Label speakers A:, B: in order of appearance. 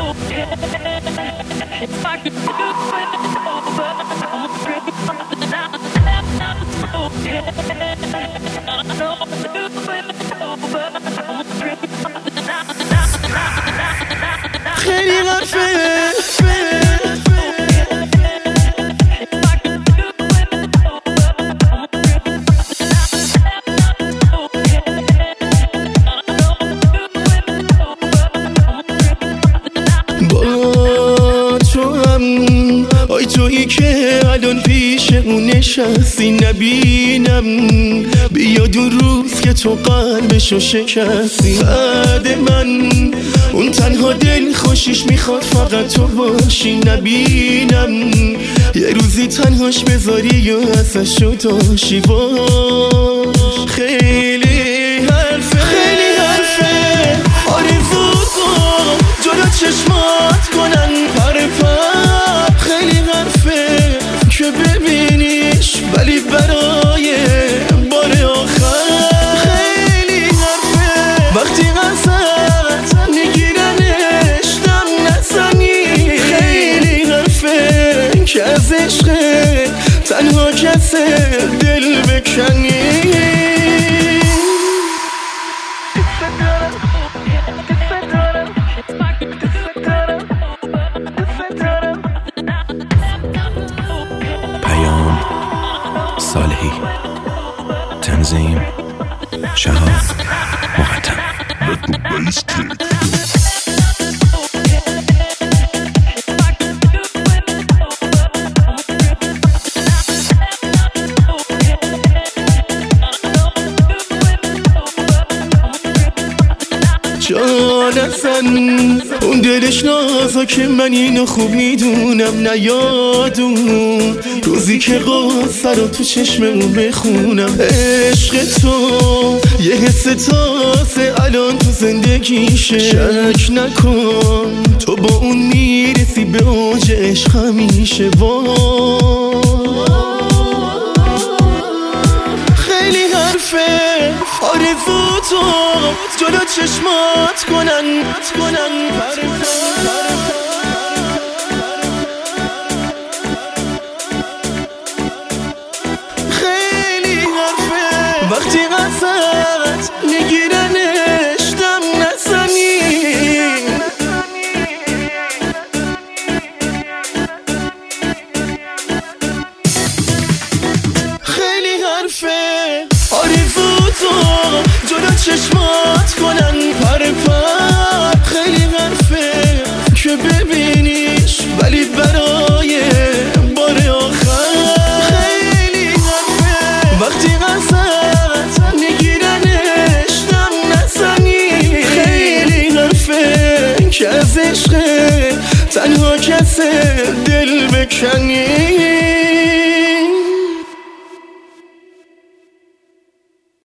A: خیلی حرفه با تو هم آی تویی که الان پیش اون نشستی نبینم بیا دو روز که تو قلبشو شکستی بعد من اون تنها دل خوشیش میخواد فقط تو باشی نبینم یه روزی تنهاش بذاری و ازشو داشی باش خیلی حرفه آرزو کن جلو چشمات کنن پر خیلی حرفه که ببینیش ولی برای بار آخر خیلی حرفه وقتی ازت میگیرنش دم نزنی خیلی حرفه که از عشق تنها کسه دل بکنی
B: صالحی تنظیم شهاب مقدم
A: جان ازن اون دلش نازا که من اینو خوب میدونم نیادون روزی که قصه رو تو چشممون بخونم عشق تو یه حس تازه الان تو زندگیشه شک نکن تو با اون میرسی به اوج عشق همیشه خیلی حرفه آرزو تو جلو چشمات کنن خیلی حرفه وقتی ازت میگیرنش دم نزنی خیلی حرفه آرزو تو جلو چشمات کنن پر خیلی حرفه که ببینیش ولی برای بار آخر خیلی حرفه وقتی ازت میگیرنش دم نزنی خیلی حرفه که از عشق تنها کسه دل بکنی